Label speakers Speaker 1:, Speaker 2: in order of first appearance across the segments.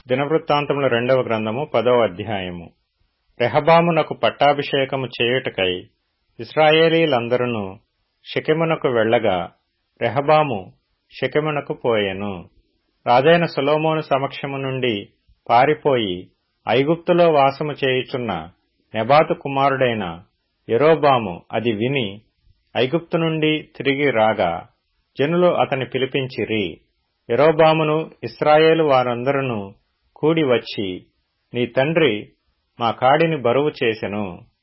Speaker 1: దినవృత్తాంతముల 2వ గ్రంథము 10వ అధ్యాయము. రెహబామునకు పట్టాభిషేకము చేయుటకై ఇశ్రాయేలీలందరును షెకెమునకు వెళ్ళగా రెహబాము షెకెమునకు పోయెను. రాజైన సొలొమోను సమక్షము నుండి పారిపోయి ఐగుప్తులో వాసము చేయుచున్న నెబాతు కుమారుడైన యరొబాము అది విని ఐగుప్తు నుండి తిరిగి రాగా జనులు అతని పిలిపించిరి. యరొబామును ఇశ్రాయేలు వారందరును కూడి వచ్చి, నీ తండ్రి మా కాడిని బరువు చేసెను.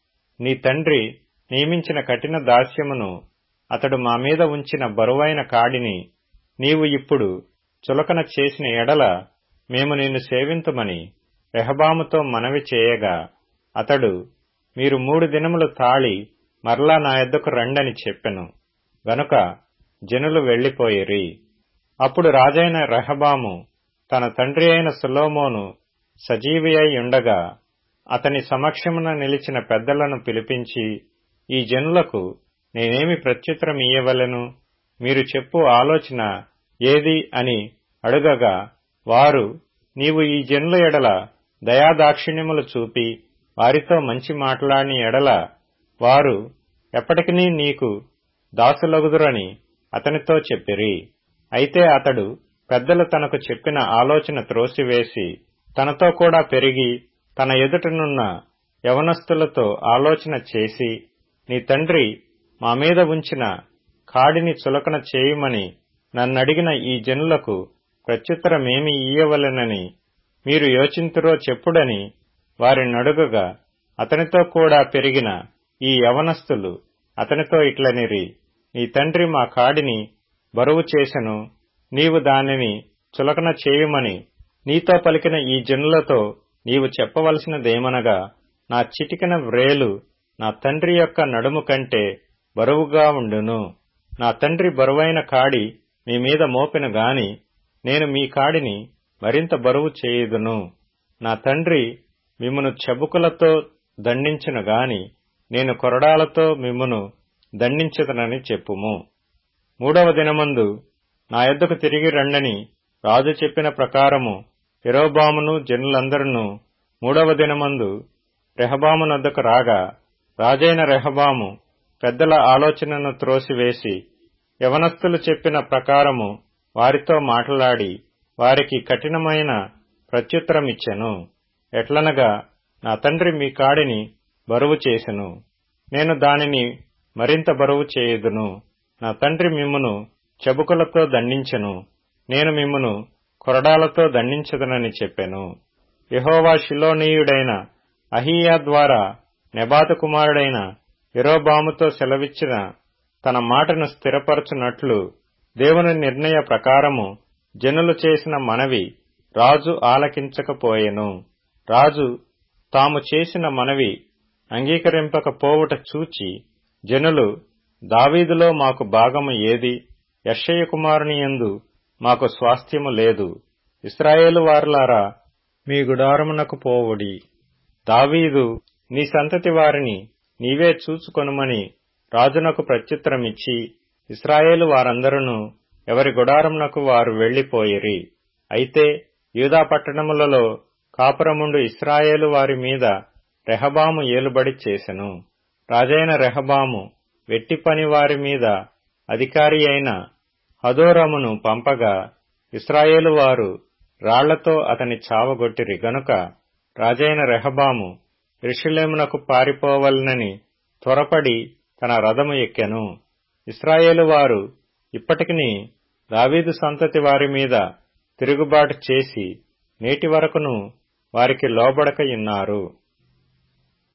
Speaker 1: నీ తండ్రి నియమించిన కఠిన దాస్యమును అతడు మా మీద ఉంచిన బరువైన కాడిని నీవు ఇప్పుడు చులకన చేసిన ఎడల మేము నిన్ను సేవింతుమని రెహబాముతో మనవి చేయగా అతడు, మీరు 3 దినములు తాళి మరలా నా యొద్దకు రండని చెప్పెను. గనుక జనులు వెళ్లిపోయిరి. అప్పుడు రాజైన రెహబాము తన తండ్రి అయిన సొలొమోను సజీవి అయి ఉండగా అతని సమక్షమున నిలిచిన పెద్దలను పిలిపించి, ఈ జనులకు నేనేమి ప్రత్యుత్తరం ఇయ్యవలెను? మీరు చెప్పు ఆలోచన ఏది అని అడుగగా వారు, నీవు ఈ జనుల ఎడల దయాదాక్షిణ్యములు చూపి వారితో మంచి మాట్లాడిన ఎడల వారు ఎప్పటికినీ నీకు దాసులగుదురని అతనితో చెప్పిరి. అయితే అతడు పెద్దలు తనకు చెప్పిన ఆలోచన త్రోసివేసి తనతో కూడా పెరిగి తన ఎదుటనున్న యవనస్తులతో ఆలోచన చేసి, నీ తండ్రి మా మీద ఉంచిన కాడిని చులకన చేయుమని నన్నడిగిన ఈ జనులకు ప్రత్యుత్తరమేమి ఇయ్యవలెనని మీరు యోచింతురో చెప్పుడని వారినడుగగా అతనితో కూడా పెరిగిన ఈ యవనస్తులు అతనితో ఇట్లనిరి, నీ తండ్రి మా కాడిని బరువు చేసెను, నీవు దానిని చులకన చేయుమని నీతో పలికిన ఈ జనులతో నీవు చెప్పవలసినదేమనగా, నా చిటికెన వ్రేలు నా తండ్రి యొక్క నడుము కంటే బరువుగా ఉండును. నా తండ్రి బరువైన కాడి మీ మీద మోపెను గాని నేను మీ కాడిని మరింత బరువు చేయుదును. నా తండ్రి మిమ్మును చెబుకులతో దండించును గాని నేను కొరడాలతో మిమ్మును దండించదనని చెప్పుము. 3వ దినమందు నా యొద్దకు తిరిగి రండని రాజు చెప్పిన ప్రకారము యరొబామును జనులందరూ 3వ దినమందు రెహబామునొద్దకు రాగా రాజైన రెహబాము పెద్దల ఆలోచనను త్రోసివేసి యవనస్తులు చెప్పిన ప్రకారము వారితో మాట్లాడి వారికి కఠినమైన ప్రత్యుత్తరమిచ్చెను. ఎట్లనగా, నా తండ్రి మీ కాడిని బరువు చేసెను, నేను దానిని మరింత బరువు చేయుదును. నా తండ్రి మిమ్మును చెబుకులతో దండించెను, నేను మిమ్మును కొరడాలతో దండించదనని చెప్పెను. యెహోవా షిలోనీయుడైన అహీయా ద్వారా నెబాతు కుమారుడైన యరొబాముతో సెలవిచ్చిన తన మాటను స్థిరపరచునట్లు దేవుని నిర్ణయ ప్రకారము జనులు చేసిన మనవి రాజు ఆలకించకపోయెను. రాజు తాము చేసిన మనవి అంగీకరింపకపోవుట చూచి జనులు, దావీదులో మాకు భాగము ఏది? యెష్షయి కుమారుని యందు మాకు స్వాస్థ్యము లేదు. ఇశ్రాయేలు వారులారా, మీ గుడారమునకు పోవుడి. దావీదు నీ సంతతి వారిని నీవే చూచుకొనుమని రాజునకు ప్రత్యుత్తరమిచ్చి ఇశ్రాయేలు వారందరూ ఎవరి గుడారమునకు వారు వెళ్లిపోయిరి. అయితే యూదా పట్టణములలో కాపురముండు ఇశ్రాయేలు వారి మీద రెహబాము ఏలుబడి చేసెను. రాజైన రెహబాము వెట్టి పని వారి మీద అధికారి అయిన హదోరమును పంపగా ఇశ్రాయేలు వారు రాళ్లతో అతని చావగొట్టిరి. గనుక రాజైన రెహబాము యెరూషలేమునకు పారిపోవలనని త్వరపడి తన రథము ఎక్కెను. ఇశ్రాయేలు వారు ఇప్పటికిని దావీదు సంతతి వారి మీద తిరుగుబాటు చేసి నేటి వరకును వారికి లోబడక యున్నారు.